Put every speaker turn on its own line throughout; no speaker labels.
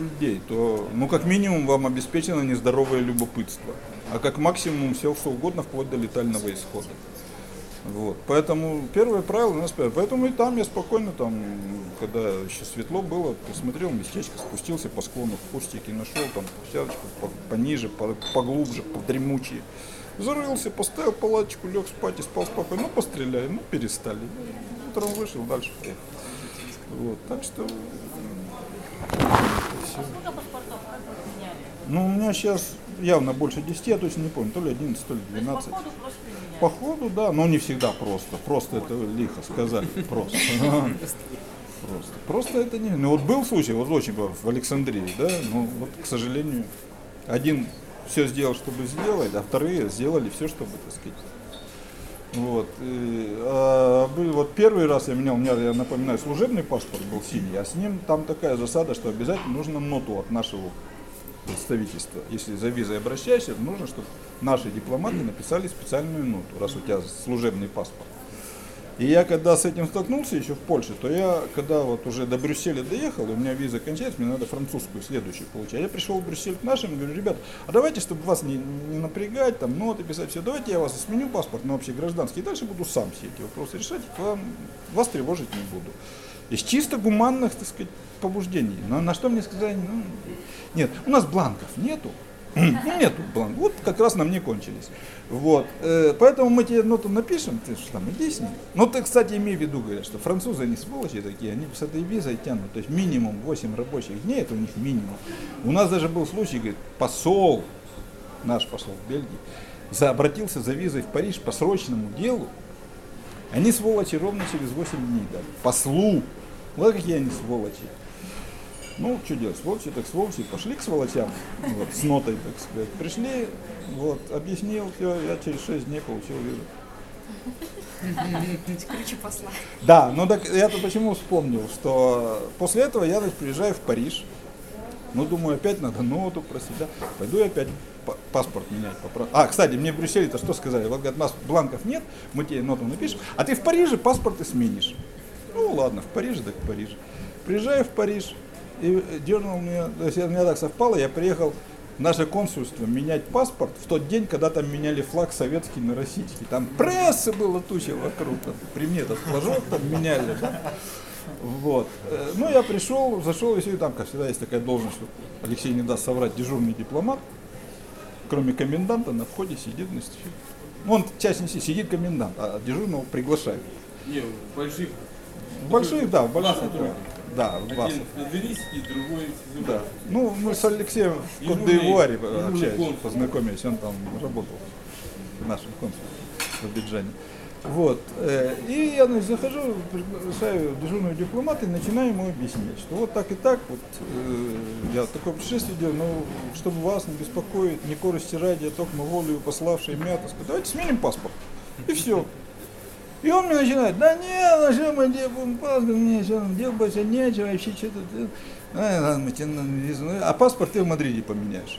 людей, то, ну, как минимум, вам обеспечено нездоровое любопытство, а как максимум все что угодно, вплоть до летального исхода. Вот. Поэтому первое правило у нас, поэтому и там я спокойно, там, когда еще светло было, посмотрел местечко, спустился по склону в кустики, нашел там площадочку пониже, поглубже, подремучие. Зарылся, поставил палаточку, лег спать и спал спокойно, ну постреляли, ну перестали. Утром вышел, дальше поехал. Вот, так что...
Сколько паспортов как вы меняли?
Ну, у меня сейчас явно больше 10, я точно не помню, то ли 11, то ли 12.
По ходу просто меняли?
По ходу, да, но не всегда просто. Просто это лихо сказали, просто. Просто это не... Ну вот был случай, вот очень в Александрии, да, но вот, к сожалению, один все сделал, чтобы сделать, а вторые сделали все, чтобы, так сказать. Вот. Вот первый раз я менял, у меня, я напоминаю, служебный паспорт был синий, а с ним там такая засада, что обязательно нужно ноту от нашего представительства. Если за визой обращаешься, нужно, чтобы наши дипломаты написали специальную ноту, раз у тебя служебный паспорт. И я когда с этим столкнулся еще в Польше, то я, когда вот уже до Брюсселя доехал, у меня виза кончается, мне надо французскую следующую получать. Я пришел в Брюссель к нашим и говорю: ребята, а давайте, чтобы вас не напрягать, там ноты писать, все, давайте я вас сменю паспорт на общегражданский, и дальше буду сам все эти вопросы решать, вас тревожить не буду. Из чисто гуманных, так сказать, побуждений. Но на что мне сказали: ну, нет, у нас бланков нету. Нету бланков. Вот как раз нам не кончились. Вот. Поэтому мы тебе ноту напишем, ты что там, иди с ней. Ну ты, кстати, имей в виду, говорят, что французы они сволочи такие, они с этой визой тянут. То есть минимум 8 рабочих дней, это у них минимум. У нас даже был случай, говорит, посол, наш посол в Бельгии, обратился за визой в Париж по срочному делу. Они сволочи ровно через 8 дней дали. Послу. Вот какие они сволочи. Ну, что делать, сволочи, так сволочи, пошли к сволочам, вот, с нотой, так сказать. Пришли, вот, объяснил, все, я через 6 дней получил визу.
Круче посла.
Да, ну так я-то почему вспомнил, что после этого я приезжаю в Париж, ну, думаю, опять надо ноту просить, да, пойду я опять паспорт менять. Кстати, мне в Брюсселе-то что сказали? Вот, говорят, у нас бланков нет, мы тебе ноту напишем, а ты в Париже паспорт и сменишь. Ну, ладно, в Париже, так в Париже. Приезжаю в Париж, и дернул меня, то есть у меня так совпало, я приехал в наше консульство менять паспорт в тот день, когда там меняли флаг советский на российский. Там прессы было туча вокруг, там, при мне этот флажок там меняли. Да? Вот. Ну, я пришел, зашел, и там, как всегда, есть такая должность, что Алексей не даст соврать, дежурный дипломат, кроме коменданта, на входе сидит, на стихе. Он часть не сидит комендант, а дежурного приглашают.
Не, в больших.
В больших, да, в больших. Да, в Басов.
Один на двери сидит, другой сидит.
Да. Ну, мы с Алексеем в Кот-д'Ивуаре общались, познакомились, он там работал в нашем консульстве в Абиджане. Вот. И я, значит, захожу, приглашаю дежурного дипломата и начинаю ему объяснять, что вот так и так, вот я такое путешествие делаю, но чтобы вас не беспокоить, не корости ради, а только волею пославшей мята, давайте сменим паспорт. И все. И он мне начинает: да нет, на что мы делаем паспорт, мне что нам делать больше нечего, вообще что-то. А паспорт ты в Мадриде поменяешь.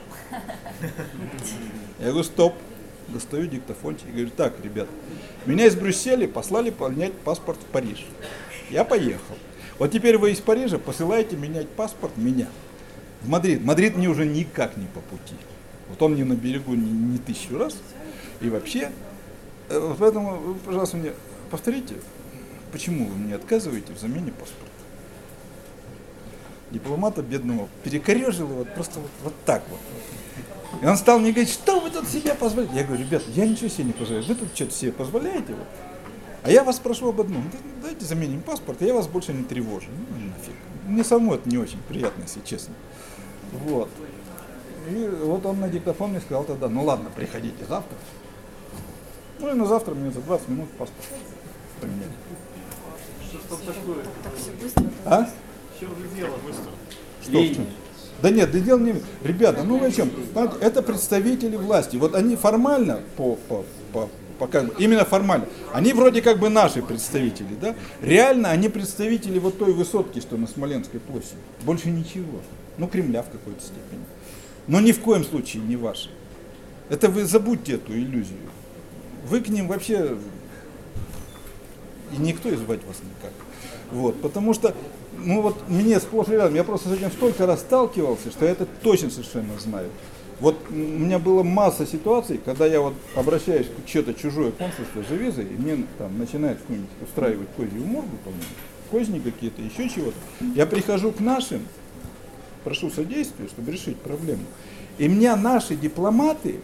Я говорю: стоп. Достаю диктофончик и говорю: так, ребят, меня из Брюсселя послали поменять паспорт в Париж. Я поехал. Вот теперь вы из Парижа посылаете менять паспорт меня в Мадрид. Мадрид мне уже никак не по пути. Вот он мне на берегу не 1000 раз. И вообще, вот поэтому вы, пожалуйста, мне повторите, почему вы мне отказываете в замене паспорта. Дипломата бедного перекорежило вот просто вот так вот. И он стал мне говорить: что вы тут себе позволяете? Я говорю: ребята, я ничего себе не позволяю, вы тут что-то себе позволяете? Вот. А я вас прошу об одном: давайте заменим паспорт, и я вас больше не тревожу. Ну, нафиг. Мне самому это не очень приятно, если честно. Вот. И вот он на диктофон мне сказал тогда: ну ладно, приходите завтра. Ну и на завтра мне за 20 минут паспорт поменяли.
Что такое?
Так все быстро.
А?
В чем же дело быстро?
Что в чем? Да нет, да дело не... Ребята, ну вы о чем? Это представители власти. Вот они формально, именно формально, они вроде как бы наши представители, да? Реально они представители вот той высотки, что на Смоленской площади. Больше ничего. Ну, Кремля в какой-то степени. Но ни в коем случае не ваши. Это вы забудьте эту иллюзию. Вы к ним вообще... И никто и звать вас никак. Вот, потому что, ну вот мне сплошь и рядом, я просто с этим столько раз сталкивался, что я это точно совершенно знаю. Вот у меня была масса ситуаций, когда я вот обращаюсь к что-то чужое консульство за визой, и мне там начинает кто-нибудь устраивать козью морду, по-моему, козни какие-то, еще чего-то. Я прихожу к нашим, прошу содействия, чтобы решить проблему. И меня наши дипломаты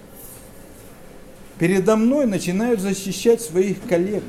передо мной начинают защищать своих коллег.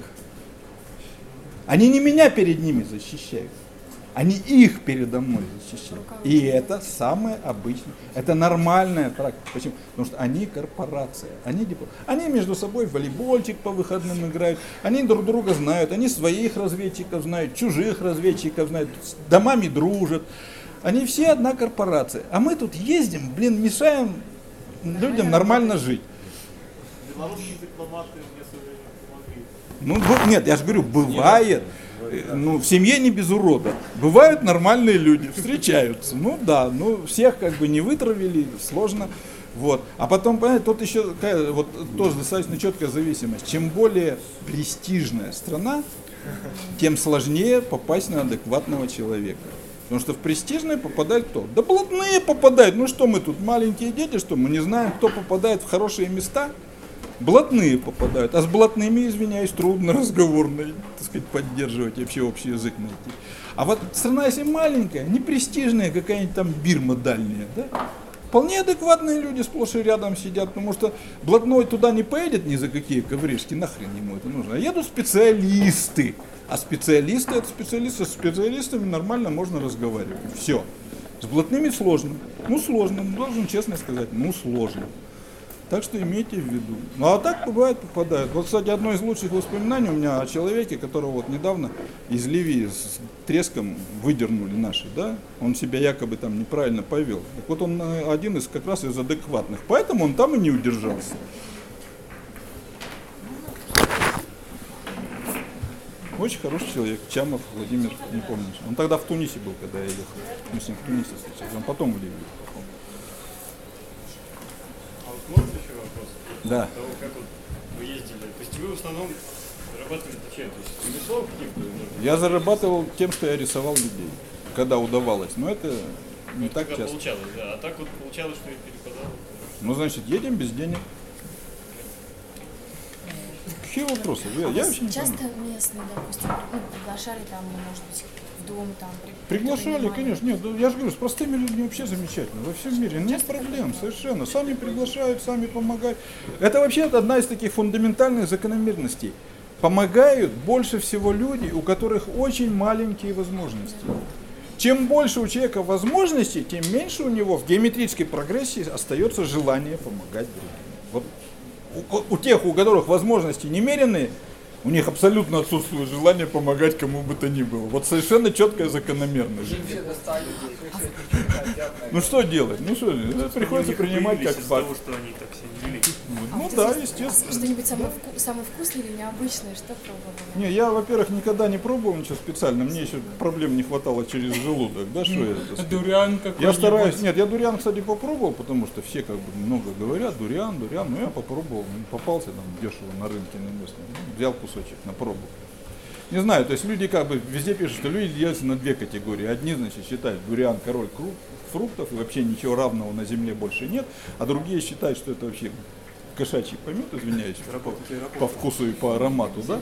Они не меня перед ними защищают, они их передо мной защищают. И это самое обычное, это нормальная практика. Почему? Потому что они корпорация, они между собой в волейбольчик по выходным играют, они друг друга знают, они своих разведчиков знают, чужих разведчиков знают, с домами дружат. Они все одна корпорация. А мы тут ездим, мешаем людям нормально жить.
Белорусские дипломаты мне, к сожалению, помогли.
Ну, нет, я же говорю, бывает. Ну, в семье не без урода. Бывают нормальные люди, встречаются. Ну да, ну всех как бы не вытравили, сложно. Вот. А потом, понимаете, тут еще вот тоже достаточно четкая зависимость. Чем более престижная страна, тем сложнее попасть на адекватного человека. Потому что в престижные попадают кто? Да блатные попадают. Ну что мы тут, маленькие дети, что мы не знаем, кто попадает в хорошие места? Блатные попадают, а с блатными, извиняюсь, трудно разговорно, так сказать, поддерживать, вообще общий язык найти. А вот страна, если маленькая, не престижная, какая-нибудь там Бирма дальняя, да? Вполне адекватные люди сплошь и рядом сидят, потому что блатной туда не поедет ни за какие ковришки, нахрен ему это нужно. А едут специалисты, а специалисты это специалисты, с специалистами нормально можно разговаривать, все. С блатными сложно, сложно, должен честно сказать, сложно. Так что имейте в виду. Ну а так бывает попадают. Вот, кстати, одно из лучших воспоминаний у меня о человеке, которого вот недавно из Ливии с треском выдернули наши, да? Он себя якобы там неправильно повел. Так вот он один из как раз из адекватных. Поэтому он там и не удержался. Очень хороший человек. Чамов Владимир, не помню. Он тогда в Тунисе был, когда я ехал. Мы с ним в Тунисе встречались. Он потом в Ливии.
Можно еще вопрос?
Да.
Того, как вот вы ездили. То есть вы в основном зарабатывали чем? То есть ремеслом каким-то?
Я зарабатывал тем, что я рисовал людей, когда удавалось. Но это не
Вот
так
когда
часто.
получалось, да. А так вот получалось, что и перепадало.
Ну, значит, едем без денег. Какие вопросы? Я вообще не
Часто
понимаю.
местные, допустим, приглашали там, может быть, в дом там.
Приглашали,
принимали?
конечно. Нет, я же говорю, с простыми людьми вообще замечательно. Во всем мире нет проблем, совершенно. Сами приглашают, сами помогают. Это вообще одна из таких фундаментальных закономерностей. Помогают больше всего люди, у которых очень маленькие возможности. Чем больше у человека возможностей, тем меньше у него в геометрической прогрессии остается желание помогать другим. Вот у тех, у которых возможности немеренные, у них абсолютно отсутствует желание помогать кому бы то ни было. Вот совершенно четкая закономерность. Ну что делать? Ну что, это приходится принимать как факт.
Того, что они так себя вели.
Ну да, естественно.
Что-нибудь самое вкусное или необычное, что пробовали?
Не, я, во-первых, никогда не пробовал ничего специально, мне еще проблем не хватало через желудок, да, что это? так сказать.
Дуриан какой-нибудь.
Я стараюсь, нет, я дуриан, кстати, попробовал, потому что все как бы много говорят, дуриан, но я попробовал, попался там дешево на рынке на местном, взял кусочек на пробу. Не знаю, то есть люди как бы везде пишут, что люди делятся на две категории. Одни, значит, считают дуриан король фруктов, и вообще ничего равного на земле больше нет, а другие считают, что это вообще кошачий помет, извиняюсь, по вкусу и по аромату, да?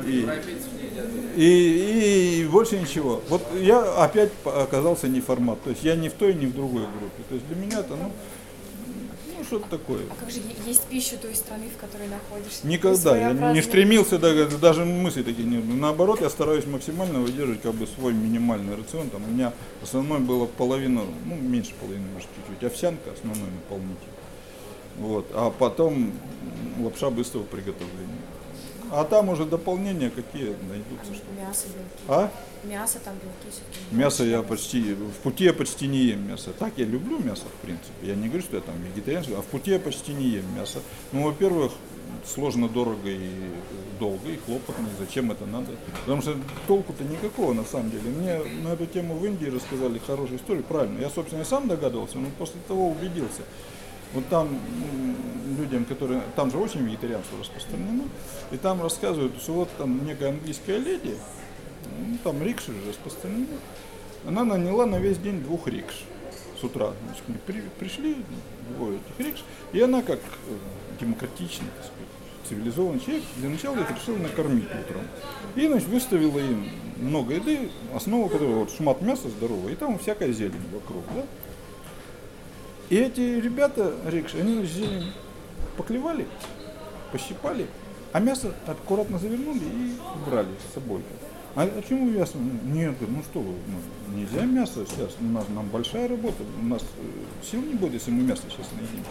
И больше ничего. Вот я опять оказался не формат, то есть я ни в той, ни в другой группе. То есть для меня это, что-то такое.
А как же есть пищу той страны, в которой находишься?
Никогда. Я не стремился, даже мысли такие не было. Наоборот, я стараюсь максимально выдерживать как бы свой минимальный рацион. Там у меня основной было половина, меньше половины, может, чуть-чуть, овсянка, основной наполнитель. Вот. А потом лапша быстрого приготовления. А там уже дополнения какие найдутся.
Мясо, белки.
А?
Мясо там, белки все-таки.
Мясо я в пути я почти не ем мясо. Так, я люблю мясо, в принципе. Я не говорю, что я там вегетарианский, а в пути я почти не ем мясо. Ну, во-первых, сложно, дорого и долго, и хлопотно, и зачем это надо. Потому что толку-то никакого, на самом деле. Мне на эту тему в Индии рассказали хорошую историю, правильно. Я, собственно, сам догадывался, но после того убедился. Вот там людям, которые, там же очень вегетарианство распространено, и там рассказывают, что вот там некая английская леди, Ну, там рикши же распространены. Она наняла на весь день 2 рикш. С утра, значит, к ней пришли 2 этих рикш, и она как демократичный, так сказать, цивилизованный человек, для начала их решила накормить утром. И, значит, выставила им много еды, основа которой вот шмат мяса здорового, и там всякая зелень вокруг, да. И эти ребята, рикши, они, значит, зелень поклевали, пощипали, а мясо аккуратно завернули и брали с собой. А почему мясо? Нет, ну что вы, нельзя мясо сейчас, нам большая работа, у нас сил не будет, если мы мясо сейчас наедимся.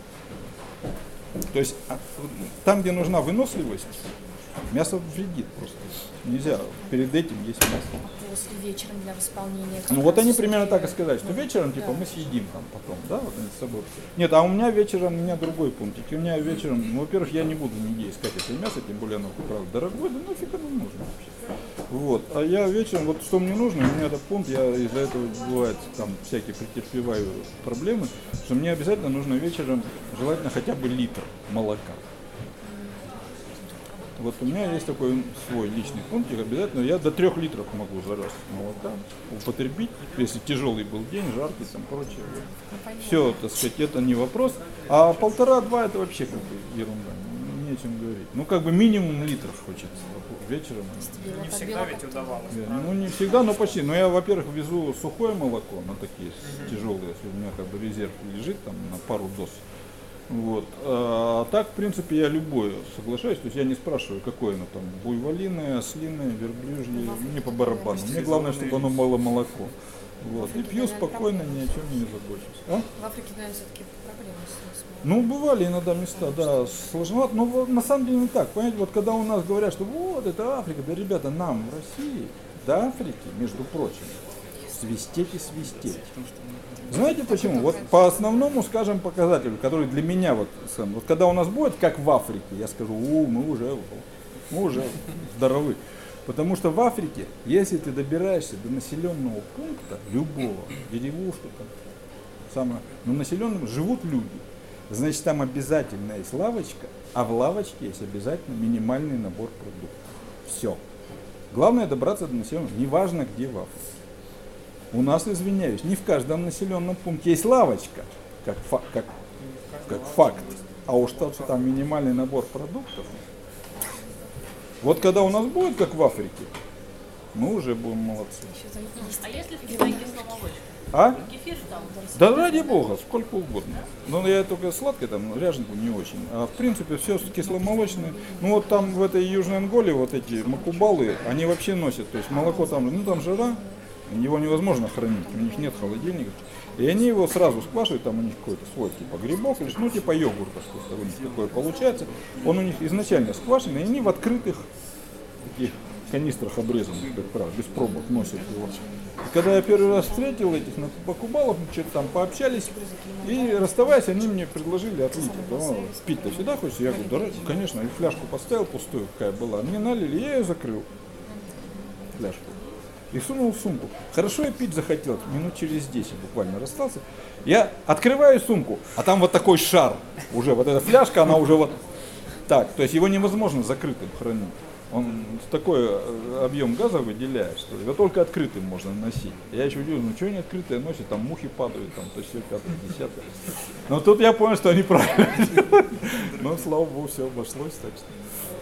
То есть там, где нужна выносливость, мясо вредит просто. Нельзя перед этим есть мясо.
После вечером для восполнения.
Ну вот они примерно так и сказали, что вечером типа мы съедим там потом, да, вот они с собой. Нет, а у меня вечером, у меня другой пунктик. У меня вечером, ну, во-первых, я не буду нигде искать это мясо, тем более оно, правда, дорогое, да нафиг оно нужно вообще. Вот, а я вечером, вот что мне нужно, у меня этот пункт, я из-за этого бывает там всякие претерпеваю проблемы, что мне обязательно нужно вечером, желательно хотя бы литр молока. Вот у меня есть такой свой личный пунктик, обязательно я до 3 литров могу за раз молока употребить, если тяжелый был день, жаркий, там прочее. Все, так сказать, это не вопрос. А 1,5-2 это вообще как бы ерунда, не о чем говорить. Ну как бы минимум литров хочется вечером.
Не всегда ведь удавалось.
Ну не всегда, но почти. Но я, во-первых, везу сухое молоко на такие тяжелые, если у меня как бы резерв лежит там на пару доз. Вот. А так, в принципе, я любое соглашаюсь, то есть я не спрашиваю, какое оно там, буйволиное, ослиное, верблюжье, мне по барабану. Мне главное, чтобы оно было молоко. Вот. И пью спокойно, ни о чем не забочусь. А?
В Африке, наверное, все-таки проблемы с
Ну, бывали иногда места, да, сложновато, но на самом деле не так. Понимаете, вот когда у нас говорят, что вот это Африка, да, ребята, нам в России до Африки, между прочим, свистеть и свистеть. Знаете почему? Вот по основному, скажем, показателю, который для меня вот когда у нас будет, как в Африке, я скажу, мы уже здоровы. Потому что в Африке, если ты добираешься до населенного пункта, любого, деревушка, но населенном живут люди, значит там обязательно есть лавочка, а в лавочке есть обязательно минимальный набор продуктов. Все. Главное добраться до населенного, неважно где в Африке. У нас, извиняюсь, не в каждом населенном пункте есть лавочка, как факт. А уж то, что там минимальный набор продуктов. Вот когда у нас будет, как в Африке, мы уже будем молодцы.
А если в Китае кисломолочка?
А?
Кефир там?
Да ради бога, сколько угодно. Но я только сладкое, там, ряженку не очень. А в принципе все кисломолочное. Ну вот там в этой Южной Анголе вот эти макубалы, они вообще носят. То есть молоко там, там жара. Его невозможно хранить, у них нет холодильника. И они его сразу сквашивают, там у них какой-то свой типа грибок, или ну типа йогурта, что-то у них такое получается. Он у них изначально сквашенный, и они в открытых таких канистрах обрезанных, как правило, без пробок носят его. И когда я первый раз встретил этих покубалов, мы что-то там пообщались, и расставаясь, они мне предложили отлить. Пить-то всегда хочется? Я говорю, да, конечно, и фляжку поставил пустую, какая была. Мне налили, я ее закрыл, фляжку. И сунул в сумку. Хорошо, я пить захотел, минут через 10 буквально расстался. Я открываю сумку, а там вот такой шар. Уже вот эта фляжка, она уже вот так. То есть его невозможно закрытым хранить. Он такой объем газа выделяет, что его только открытым можно носить. Я еще удивился, ну что они открытые носят, там мухи падают, там то все, 5-10. Но тут я понял, что они правильно делают. Но слава богу, все обошлось, так что.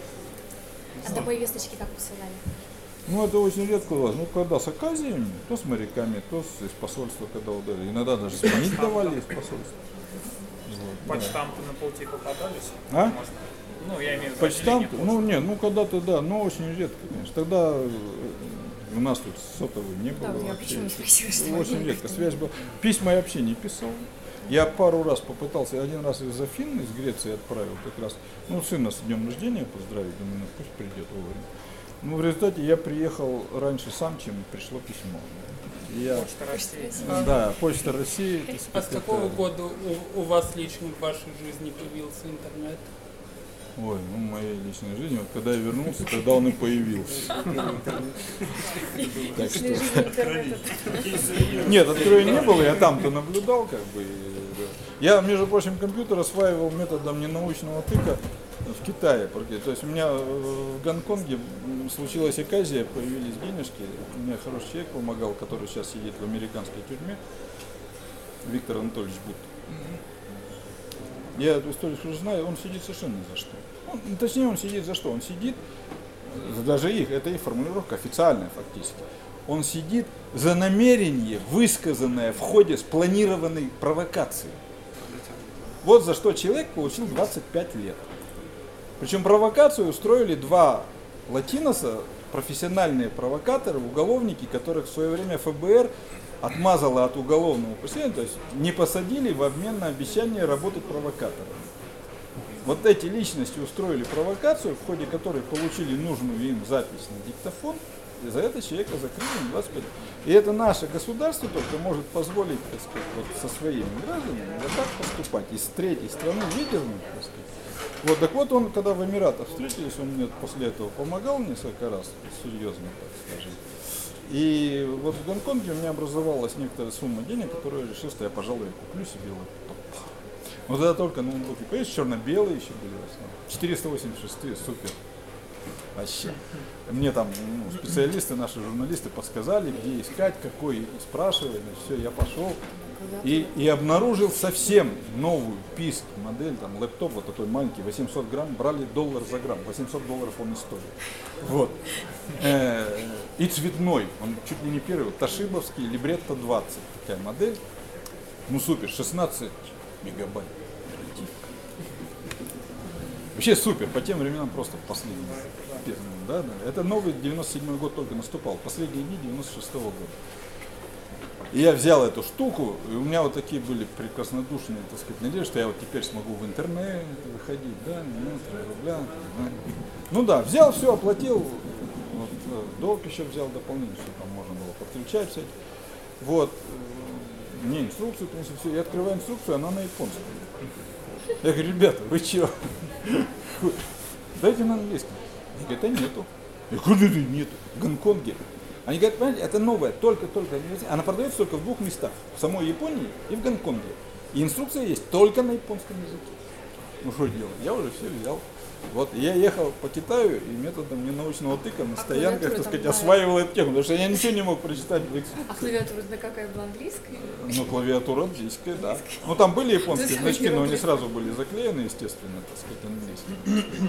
А домой весточки как посылали?
Ну, это очень редко у вас. Ну, когда с оказиями, то с моряками, то из посольства, когда ударили. Иногда даже звонить давали из посольства. Вот,
Почтамты на пути попадались?
А?
Может, ну, я имею в виду
Почтамты?
отделение
Ну, нет, ну, когда-то да, но очень редко, конечно. Тогда у нас тут сотовой не было.
Да, вот я
вообще.
почему спросила, что
Очень редко. Связь была. Письма я вообще не писал. Я пару раз попытался, один раз из Афин, из Греции отправил как раз, ну, сына с днем рождения поздравить, думаю, ну, пусть придет вовремя. Ну, в результате я приехал раньше сам, чем пришло письмо.
Почта России.
Да, Почта России.
А с какого года у вас лично в вашей жизни появился интернет?
Ой, ну в моей личной жизни, вот когда я вернулся, тогда он и появился. Так что... Нет, открою не было, я там-то наблюдал, как бы. Я, между прочим, компьютер осваивал методом ненаучного тыка в Китае. То есть у меня в Гонконге случилась оказия, появились денежки. Мне хороший человек помогал, который сейчас сидит в американской тюрьме. Виктор Анатольевич Бут. Я эту историю уже знаю, он сидит совершенно ни за что. Точнее, он сидит за что? Он сидит, даже это их формулировка официальная фактически. Он сидит за намерение, высказанное в ходе спланированной провокации. Вот за что человек получил 25 лет. Причем провокацию устроили два латиноса, профессиональные провокаторы, уголовники, которых в свое время ФБР отмазало от уголовного преследования, то есть не посадили в обмен на обещание работать провокаторами. Вот эти личности устроили провокацию, в ходе которой получили нужную им запись на диктофон, и за это человека закрыли на 25 лет. И это наше государство только может позволить, так сказать, вот со своими гражданами вот так поступать, из третьей страны выдернуть, так сказать. Вот, так вот он, когда в Эмиратах встретились, он мне после этого помогал несколько раз, серьезно, так скажем. И вот в Гонконге у меня образовалась некоторая сумма денег, которую я решил, что я, пожалуй, куплю себе лэптоп. Вот это только ноутбуки, понимаете, черно-белые еще были в основном. 486, супер. Вообще. Мне там специалисты, наши журналисты подсказали, где искать, какой спрашивали. Все, я пошел и обнаружил совсем новую писк модель, там лэптоп вот такой маленький, 800 грамм, брали $1 за грамм, $800 он и стоит. Вот. И цветной, он чуть ли не первый, вот, тошибовский, Libretto 20, такая модель. Ну супер, 16 мегабайт. Вообще супер, по тем временам просто последний. Да. Это новый 97-й год только наступал, последние дни 96-го года. И я взял эту штуку, и у меня вот такие были прекраснодушные, так сказать, надежды, что я вот теперь смогу в интернет выходить, да, 3 рубля. Да. Ну да, взял все, оплатил, вот, долг еще взял дополнительно, что там можно было подключать всякие. Вот, мне инструкцию принесли, все, я открываю инструкцию, она на японском. Я говорю, ребята, вы чего? Дайте на английском. Они говорят, а нету. Я говорю, нету. В Гонконге. Они говорят, понимаете, это новая, только-только. Она продается только в 2 местах. В самой Японии и в Гонконге. И инструкция есть только на японском языке. Ну что делать? Я уже все взял. Вот, я ехал по Китаю и методом ненаучного тыка на стоянках, так сказать, осваивал эту тему, потому что я ничего не мог прочитать в инструкции.
А клавиатура какая была, английская?
Ну, клавиатура английская, да. Ну, там были японские значки, но они сразу были заклеены, естественно, так сказать, английские.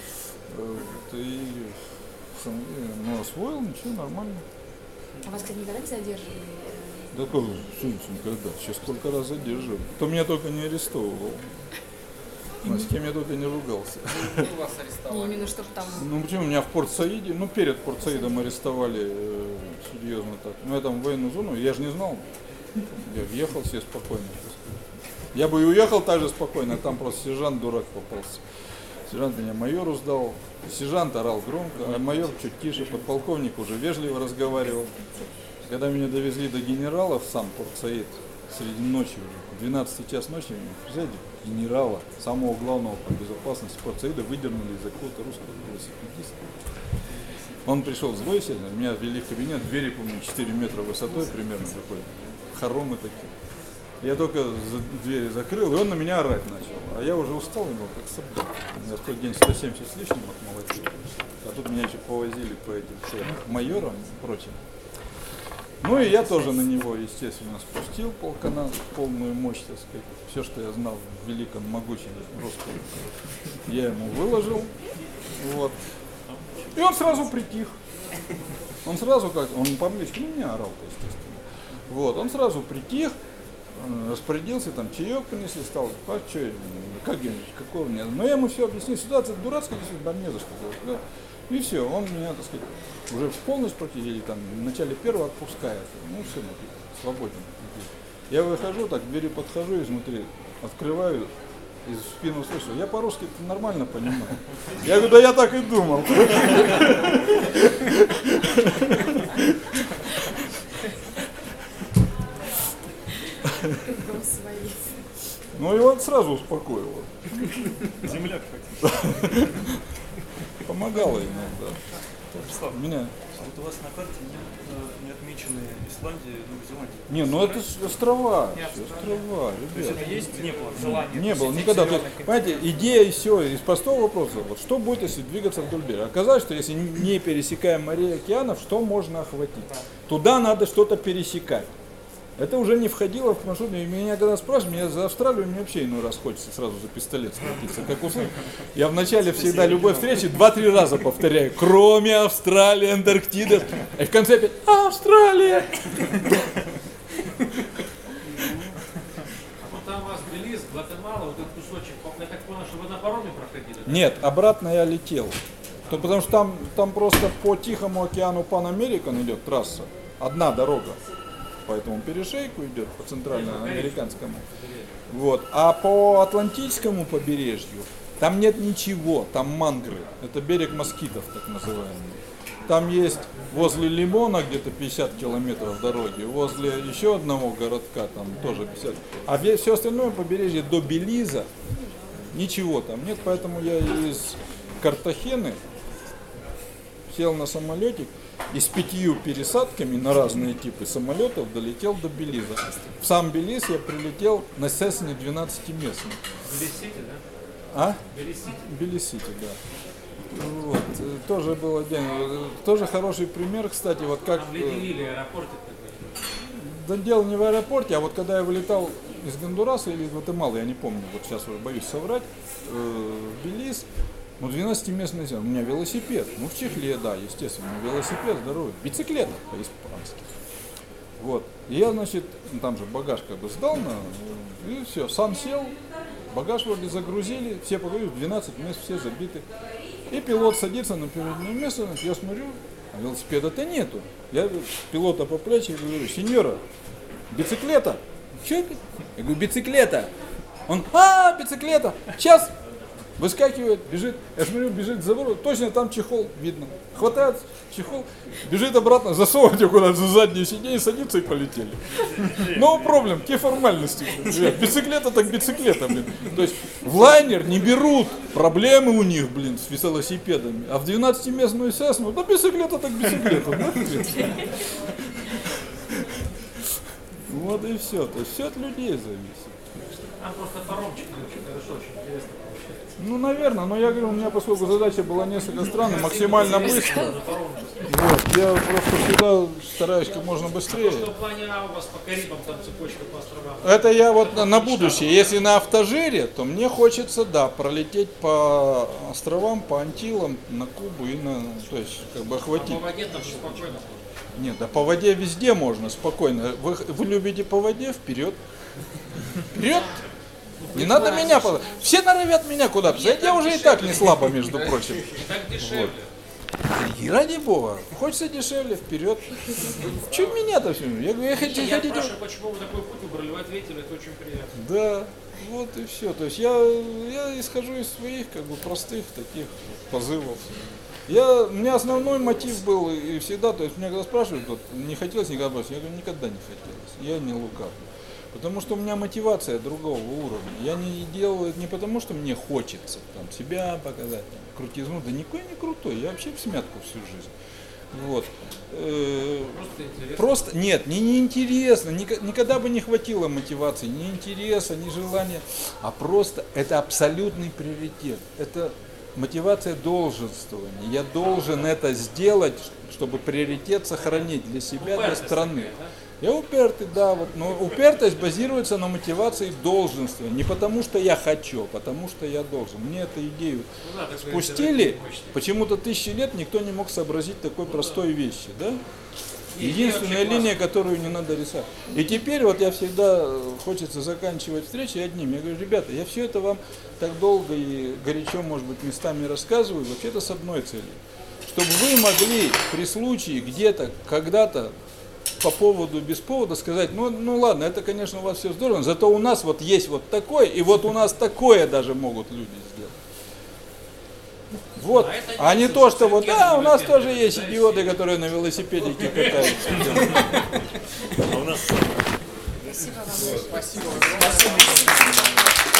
И освоил, ничего, нормально.
А вас, кстати, никогда не задерживали?
Да как, никогда. Сейчас сколько раз задерживали. Кто меня только не арестовывал. С кем я только не ругался.
Вас арестовали.
Не, именно чтобы там...
Ну почему меня в Порт-Саиде, перед Порт-Саидом арестовали серьезно так. Ну я там в военную зону, я же не знал. Я въехал себе спокойно. Я бы и уехал так же спокойно, а там просто сержант дурак попался. Сержант меня майору сдал. Сержант орал громко, а майор чуть тише, подполковник уже вежливо разговаривал. Когда меня довезли до генералов, сам Порт-Саид, среди ночи уже, 12 час ночи, взяли генерала, самого главного по безопасности Порт-Саида, выдернули из-за какого-то русского велосипедиста. Он пришел с боя сильно, меня ввели в кабинет, двери, помню, 4 метра высотой примерно такой, хоромы такие. Я только двери закрыл, и он на меня орать начал. А я уже устал, как собака. У меня в тот день 170 с лишним отмолотил. А тут меня еще повозили по этим майорам и прочим. Ну и я тоже на него, естественно, спустил полкана, полную мощь, так сказать. Все, что я знал в великом, могучем русском, я ему выложил. Вот. И он сразу притих. Он сразу он по-английски меня орал, естественно. Вот, он сразу притих. Распорядился, там чаек принесли, стал, как какого мне. Но я ему все объяснил, ситуация дурацкая, действительно, там не за что было. Да? И все, он меня, так сказать, уже в полночь против, или там в начале первого отпускает. Ну все, свободен. Я выхожу, так к двери подхожу, изнутри открываю, и в спину слышу, я по-русски нормально понимаю. Я говорю, да я так и думал. Ну и вот сразу успокоил.
Земляк хоть.
Помогало иногда.
Вячеслав,
Меня.
а вот у вас на карте не отмечены Исландия и Новая Зеландия.
Не, ну это ж острова.
Не
Острова,
То есть
ребят.
это есть? Не было.
Желание
Не было
посетить
никогда. То
зелёный
есть,
континент.
понимаете, идея и все, из простого вопроса. Вот что будет, если двигаться вдоль берега? Оказалось, что если не пересекая морей и океанов, что можно охватить? Туда надо что-то пересекать. Это уже не входило в маршрут. И меня когда спрашивают, меня за Австралию, мне вообще иной раз хочется сразу за пистолет схватиться. Как услышь, я в начале всегда любой встречи 2-3 раза повторяю. Кроме Австралии, Антарктиды. И в конце опять Австралия!
А там у вас Белиз, Гватемала, вот этот кусочек, я так понял, что вы на пароме проходили? Да?
Нет, обратно я летел. Потому что там просто по Тихому океану Pan American идет трасса. Одна дорога. По этому перешейку идет, по центральноамериканскому. Вот. А по Атлантическому побережью там нет ничего, там мангры. Это берег москитов, так называемый. Там есть возле Лимона где-то 50 километров дороги, возле еще одного городка там тоже 50. А все остальное побережье до Белиза ничего там нет, поэтому я из Картахены сел на самолетик и с 5 пересадками на разные типы самолетов долетел до Белиза. В сам Белиз я прилетел на Сесне 12-местный.
Белиз-Сити, да?
А?
Белиз-Сити.
Белиз-Сити, да. Вот. Тоже был день. Тоже хороший пример, кстати, вот как...
Там Леди-Лили, аэропорт такой.
Да дело не в аэропорте, а вот когда я вылетал из Гондураса или из Гватемалы, я не помню, вот сейчас уже боюсь соврать, в Белиз, ну 12-местный зал, у меня велосипед, ну в чехле, да, естественно, велосипед здоровый, бициклета по-испански. Вот, и я, значит, там же багаж как бы сдал, и все, сам сел, багаж вроде загрузили, все поговорили, 12 мест, все забиты. И пилот садится на переднее место, я смотрю, а велосипеда-то нету. Я пилота по плечи говорю, сеньора, бициклета? Че? Я говорю, бициклета. Он, бициклета, сейчас. Выскакивает, бежит, я смотрю, бежит за ворот, точно там чехол видно. Хватает чехол, бежит обратно, засовывает его куда-то за заднее сиденье, садится и полетели. No problem, те формальности. Ребят, бициклета так бициклета, блин. То есть в лайнер не берут, проблемы у них, блин, с велосипедами. А в 12-местную Сесну, да бициклета так бициклета. Вот и все. То есть все от людей зависит.
Там просто паромчик очень хорошо, очень интересно.
Ну, наверное, но я говорю, у меня, поскольку задача была несколько странная, максимально быстро. Вот, я просто всегда стараюсь как можно быстрее.
Что в плане у вас по Карибам, там цепочка по островам?
Это я вот на будущее. Если на автожире, то мне хочется, да, пролететь по островам, по Антилам, на Кубу и на, то есть, как бы
А
охватить.
по воде там спокойно.
Нет, да по воде везде можно, спокойно. Вы любите по воде, вперед. Вперед! Не надо меня подать. Все норовят меня куда-то. Я уже и так не слабо, между прочим.
Так дешевле.
И ради бога, хочется дешевле, вперед. Чуть меня-то все. Я говорю, я хочу,
Я
хотите.
спрашиваю, почему вы такой путь выбрали, вы ответили, это очень приятно.
Да, вот и все. То есть я исхожу из своих как бы простых таких позывов. У меня основной мотив был и всегда, то есть меня когда спрашивают, вот, не хотелось никогда бросить, я говорю, никогда не хотелось, я не лукав. Потому что у меня мотивация другого уровня. Я не делаю это не потому, что мне хочется там, себя показать, там, крутизну. Да никакой не крутой, я вообще в смятку всю жизнь. Вот.
Просто интересно.
Просто нет, мне не интересно, никогда бы не хватило мотивации, ни интереса, ни желания, а просто это абсолютный приоритет. Это мотивация долженствования. Я должен это сделать, чтобы приоритет сохранить для себя, для страны. Я упертый, да, вот, но упертость базируется на мотивации долженства. Не потому что я хочу, а потому что я должен. Мне эту идею спустили, почему-то 1000 лет никто не мог сообразить такой простой вещи, да? Единственная линия, которую не надо рисовать. И теперь вот я всегда хочется заканчивать встречи одним. Я говорю, ребята, я все это вам так долго и горячо, может быть, местами рассказываю, вообще-то с одной целью. Чтобы вы могли при случае где-то, когда-то, по поводу, без повода сказать, ну ладно, это, конечно, у вас все здорово, зато у нас вот есть вот такое, и вот у нас такое даже могут люди сделать. Вот, а не то, что вот, да, у нас тоже есть идиоты, которые на велосипедике катаются.
А у нас...
Спасибо вам.
Спасибо.